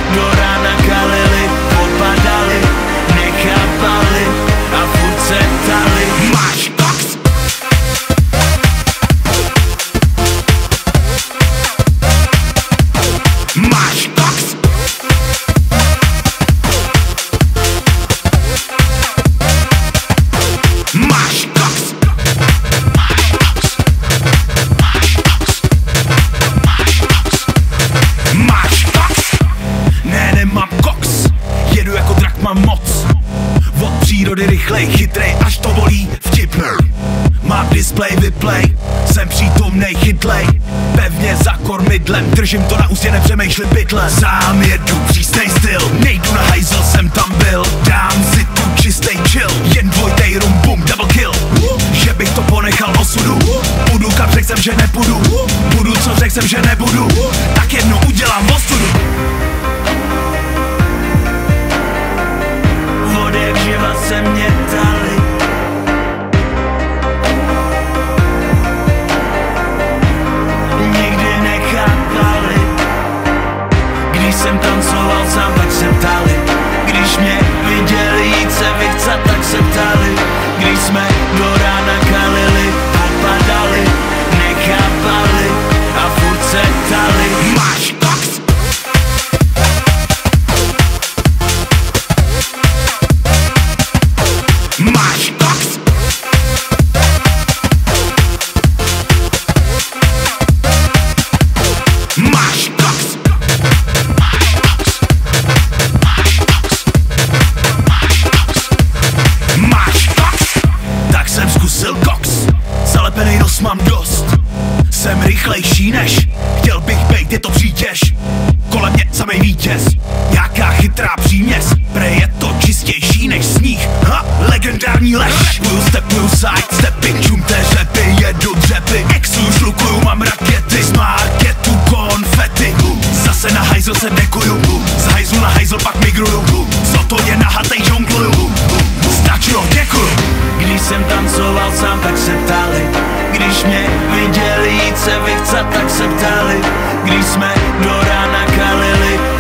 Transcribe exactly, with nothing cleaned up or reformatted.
do rána kalili, popadali, nechápali a furt se ptali. Máš koks? Máš koks? Máš koks? Máš koks? Ne, nemám koks. Jedu jako drak, mám moc. Od přírody rychlej, chytrej, až to bolí, vtipnej. Mám display, vyplay, jsem přítomnej, chytlej. Pevně za kormidlem, držím to na ústě, nepřemýšlím pytlem. Sám jedu, přísnej styl, nejdu na hajzl, jsem tam byl. Dám si tu čistej chill, jen dvojtej rum, bum, double kill. Že bych to ponechal osudu, budu kam řekl jsem, že nepůjdu. Budu co řekl jsem, že nebudu, tak jednou udělám ostudu. Od jak živa se mě ptali, nikdy nechápali. Když jsem tancoval sám, tak se ptali. Když mě viděli jít se vychcat, tak se ptali. Když jsme do rána kalili, popadali, nechápali a furt se ptali. Máš koks? Máš koks? Máš koks? Máš koks? Tak jsem zkusil koks, zalepenej nos mám dost. Jsem rychlejší než, chtěl bych bejt, je to přítěž. Kolem mě samej vítěz, nějaká chytrá příměs. Prej je to čistější než sníh, ha, legendární lež. Rapuju, stepuju, side stepping, čumte řepy, jedu dřepy. Exu šlukuju, mám rakety, z marketu konfety. Zase na hajzl se dekuju, z hajzlu na hajzl pak migruju. Co to je nahatej žongluju, stačilo, děkuju. Když jsem tancoval sám, tak se ptali. Když mě viděli jít se vychcat, tak se ptali. Když jsme do rána kalili,